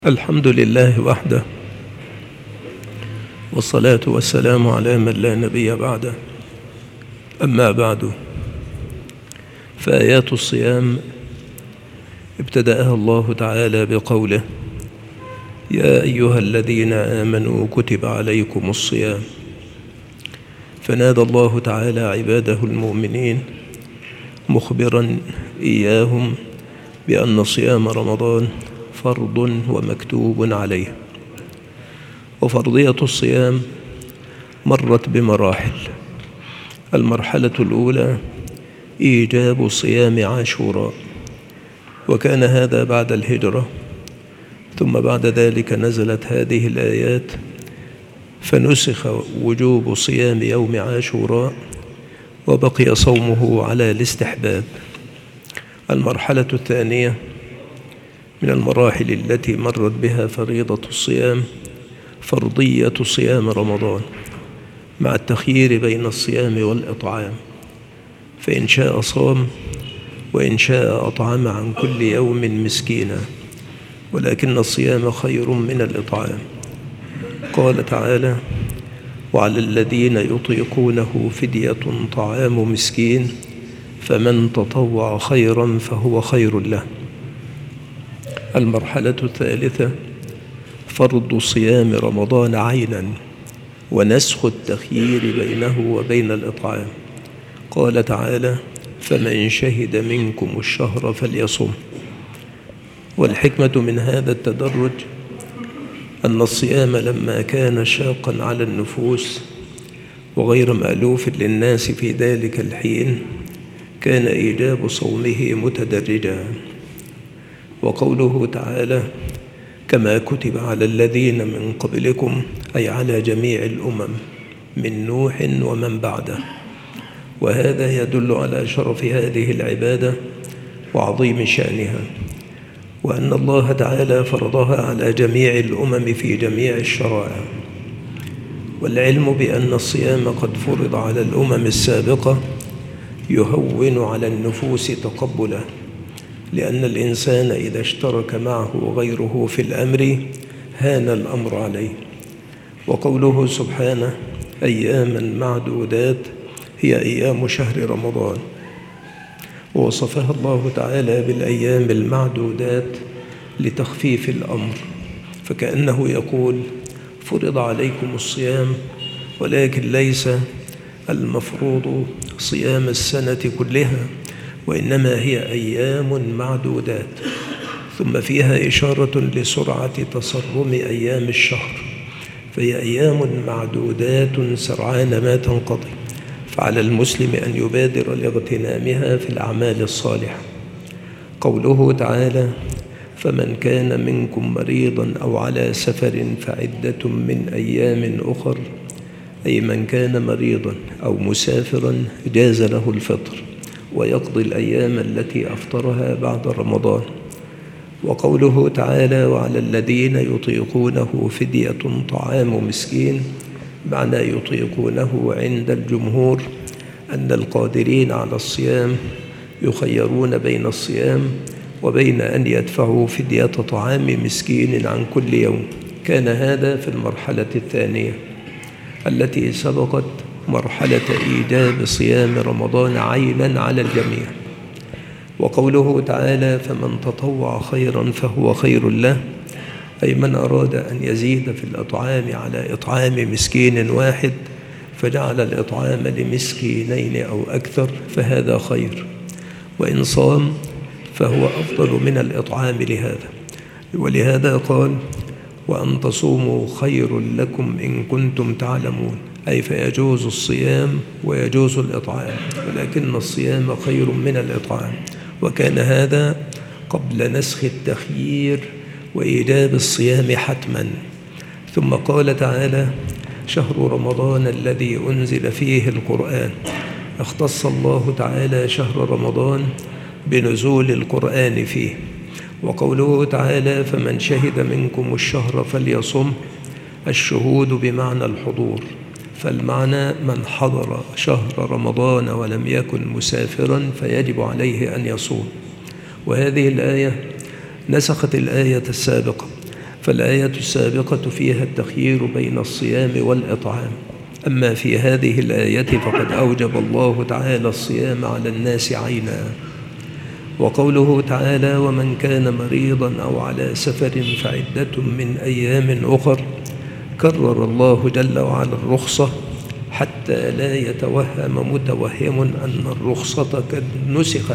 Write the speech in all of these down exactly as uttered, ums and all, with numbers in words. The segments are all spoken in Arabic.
الحمد لله وحده، والصلاة والسلام على من لا نبي بعده. أما بعد، فآيات الصيام ابتدأها الله تعالى بقوله: يا أيها الذين آمنوا كتب عليكم الصيام. فنادى الله تعالى عباده المؤمنين مخبرا إياهم بأن صيام رمضان فرض ومكتوب عليه. وفرضية الصيام مرت بمراحل. المرحلة الأولى إيجاب صيام عاشوراء، وكان هذا بعد الهجرة، ثم بعد ذلك نزلت هذه الآيات فنسخ وجوب صيام يوم عاشوراء وبقي صومه على الاستحباب. المرحلة الثانية من المراحل التي مرت بها فريضة الصيام فرضية صيام رمضان مع التخيير بين الصيام والإطعام، فإن شاء صام وإن شاء أطعم عن كل يوم مسكينا، ولكن الصيام خير من الإطعام. قال تعالى: وعلى الذين يطيقونه فدية طعام مسكين فمن تطوع خيرا فهو خير له. المرحلة الثالثة فرض صيام رمضان عينا ونسخ التخيير بينه وبين الإطعام. قال تعالى: فمن شهد منكم الشهر فليصم. والحكمة من هذا التدرج أن الصيام لما كان شاقا على النفوس وغير مألوف للناس في ذلك الحين كان إيجاب صومه متدرجا. وقوله تعالى: كما كتب على الذين من قبلكم، أي على جميع الأمم من نوح ومن بعده. وهذا يدل على شرف هذه العبادة وعظيم شأنها، وأن الله تعالى فرضها على جميع الأمم في جميع الشرائع. والعلم بأن الصيام قد فرض على الأمم السابقة يهون على النفوس تقبله، لأن الإنسان إذا اشترك معه غيره في الأمر هان الأمر عليه. وقوله سبحانه: أياما معدودات هي أيام شهر رمضان، ووصفها الله تعالى بالأيام المعدودات لتخفيف الأمر، فكأنه يقول: فرض عليكم الصيام، ولكن ليس المفروض صيام السنة كلها، وإنما هي أيام معدودات. ثم فيها إشارة لسرعة تصرم أيام الشهر، فهي أيام معدودات سرعان ما تنقضي، فعلى المسلم أن يبادر لاغتنامها في الأعمال الصالحة. قوله تعالى: فمن كان منكم مريضا أو على سفر فعدة من أيام أخر، أي من كان مريضا أو مسافرا جاز له الفطر ويقضي الأيام التي أفطرها بعد رمضان. وقوله تعالى: وعلى الذين يطيقونه فدية طعام مسكين، معنى يطيقونه عند الجمهور أن القادرين على الصيام يخيرون بين الصيام وبين أن يدفعوا فدية طعام مسكين عن كل يوم. كان هذا في المرحلة الثانية التي سبقت مرحلة إيجاب صيام رمضان عينا على الجميع. وقوله تعالى: فمن تطوع خيرا فهو خير له، أي من أراد أن يزيد في الإطعام على إطعام مسكين واحد فجعل الإطعام لمسكينين أو أكثر فهذا خير، وإن صام فهو أفضل من الإطعام لهذا. ولهذا قال: وأن تصوموا خير لكم إن كنتم تعلمون، أي فيجوز الصيام ويجوز الإطعام، ولكن الصيام خير من الإطعام. وكان هذا قبل نسخ التخيير وإيجاب الصيام حتما. ثم قال تعالى: شهر رمضان الذي أنزل فيه القرآن. اختص الله تعالى شهر رمضان بنزول القرآن فيه. وقوله تعالى: فمن شهد منكم الشهر فليصم، الشهود بمعنى الحضور، فالمعنى من حضر شهر رمضان ولم يكن مسافرا فيجب عليه أن يصوم. وهذه الآية نسخت الآية السابقة فالآية السابقة فيها التخيير بين الصيام والإطعام. أما في هذه الآية فقد أوجب الله تعالى الصيام على الناس عينا. وقوله تعالى: ومن كان مريضا أو على سفر فعدة من أيام أخر، كرر الله جل وعلا الرخصة حتى لا يتوهم متوهم أن الرخصة قد نسخت.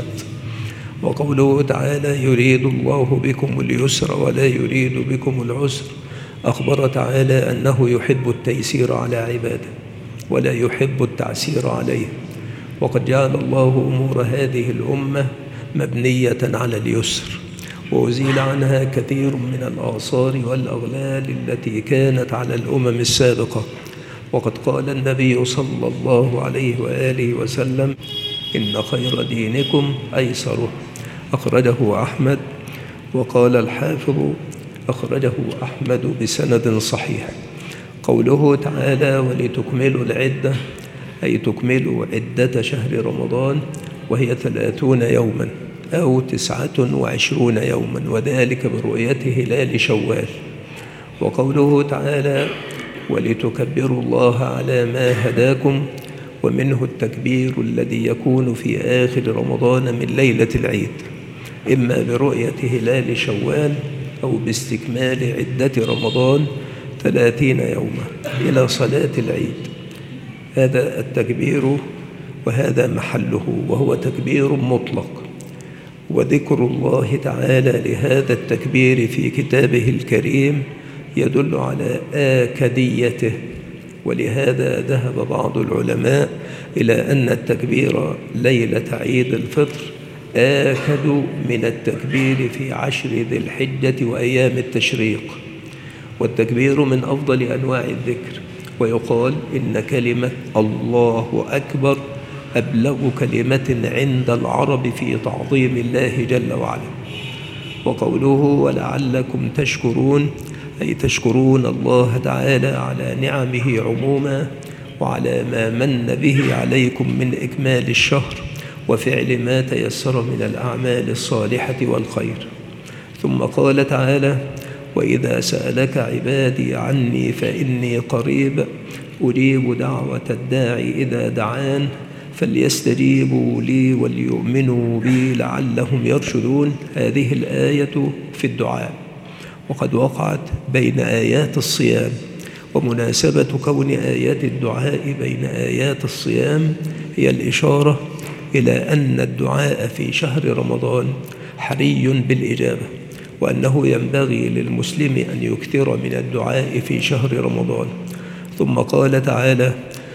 وقوله تعالى: يريد الله بكم اليسر ولا يريد بكم العسر، أخبر تعالى أنه يحب التيسير على عباده ولا يحب التعسير عليه. وقد جعل الله أمور هذه الأمة مبنية على اليسر، وأزيل عنها كثير من الآثار والأغلال التي كانت على الأمم السابقة. وقد قال النبي صلى الله عليه وآله وسلم: إن خير دينكم أيسره، أخرجه أحمد. وقال الحافظ: أخرجه أحمد بسند صحيح. قوله تعالى: ولتكملوا العدة، أي تكملوا عدة شهر رمضان وهي ثلاثون يوما أو تسعة وعشرون يوما، وذلك برؤية هلال شوال. وقوله تعالى: ولتكبروا الله على ما هداكم، ومنه التكبير الذي يكون في آخر رمضان من ليلة العيد، إما برؤية هلال شوال أو باستكمال عدة رمضان ثلاثين يوما إلى صلاة العيد. هذا التكبير وهذا محله، وهو تكبير مطلق. وذكر الله تعالى لهذا التكبير في كتابه الكريم يدل على آكديته، ولهذا ذهب بعض العلماء إلى أن التكبير ليلة عيد الفطر آكد من التكبير في عشر ذي الحجة وأيام التشريق. والتكبير من أفضل أنواع الذكر، ويقال إن كلمة الله أكبر أبلغ كلمة عند العرب في تعظيم الله جل وعلا. وقوله: ولعلكم تشكرون، أي تشكرون الله تعالى على نعمه عموما وعلى ما من به عليكم من إكمال الشهر وفعل ما تيسر من الأعمال الصالحة والخير. ثم قال تعالى: وإذا سألك عبادي عني فإني قريب أجيب دعوة الداعي إذا دعان فليستجيبوا لي وليؤمنوا بي لعلهم يرشدون. هذه الآية في الدعاء، وقد وقعت بين آيات الصيام. ومناسبة كون آيات الدعاء بين آيات الصيام هي الإشارة إلى أن الدعاء في شهر رمضان حري بالإجابة، وأنه ينبغي للمسلم أن يكثر من الدعاء في شهر رمضان. ثم قال تعالى: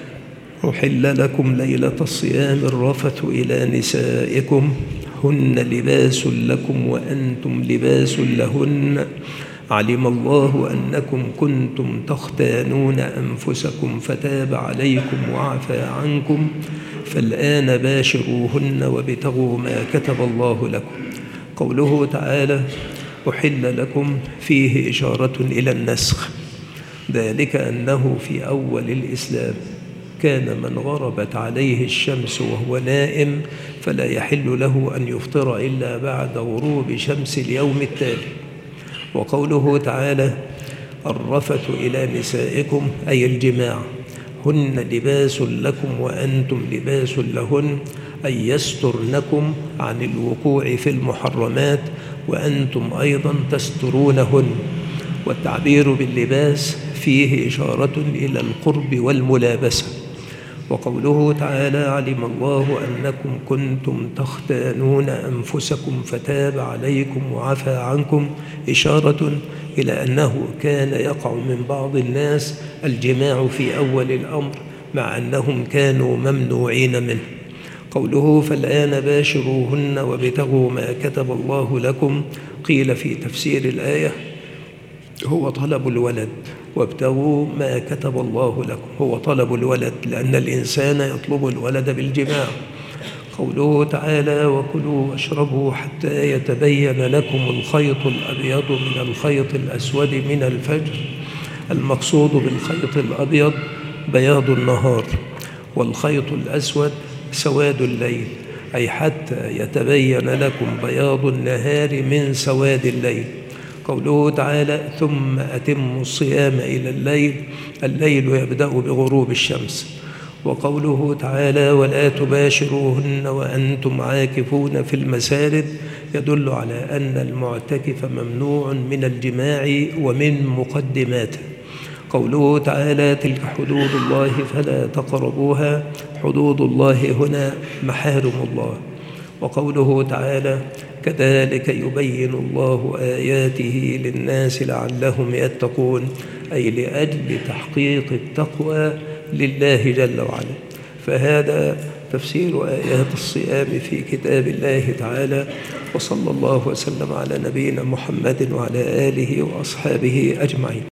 أحل لكم ليلة الصيام الرفث إلى نسائكم هن لباس لكم وأنتم لباس لهن علم الله أنكم كنتم تختانون أنفسكم فتاب عليكم وعفى عنكم فالآن باشروهن وابتغوا ما كتب الله لكم. قوله تعالى: أحل لكم فيه إشارة إلى النسخ، ذلك أنه في أول الإسلام كان من غربت عليه الشمس وهو نائم فلا يحل له أن يفطر إلا بعد غروب شمس اليوم التالي. وقوله تعالى: الرفث إلى نسائكم، أي الجماع، هن لباس لكم وأنتم لباس لهن، أي يسترنكم عن الوقوع في المحرمات وأنتم أيضا تسترونهن. والتعبير باللباس فيه إشارة إلى القرب والملابسة. وقوله تعالى: علم الله أنكم كنتم تختانون أنفسكم فتاب عليكم وعفى عنكم، إشارة إلى أنه كان يقع من بعض الناس الجماع في أول الأمر مع أنهم كانوا ممنوعين منه. قوله: فالآن باشروهن وابتغوا ما كتب الله لكم، قيل في تفسير الآية هو طلب الولد، وابتغوا ما كتب الله لكم هو طلب الولد، لأن الإنسان يطلب الولد بالجماع. قوله تعالى: وكلوا واشربوا حتى يتبين لكم الخيط الأبيض من الخيط الأسود من الفجر. المقصود بالخيط الأبيض بياض النهار، والخيط الأسود سواد الليل، أي حتى يتبين لكم بياض النهار من سواد الليل. قوله تعالى ثم أتموا الصيام إلى الليل، الليل يبدأ بغروب الشمس. وقوله تعالى ولا تباشروهن وأنتم عاكفون في المساجد يدل على أن المعتكف ممنوع من الجماع ومن مقدماته. قوله تعالى تلك حدود الله فلا تقربوها، حدود الله هنا محارم الله. وقوله تعالى كذلك يبين الله آياته للناس لعلهم يتقون، أي لأجل تحقيق التقوى لله جل وعلا. فهذا تفسير آيات الصيام في كتاب الله تعالى، وصلى الله وسلم على نبينا محمد وعلى آله وأصحابه أجمعين.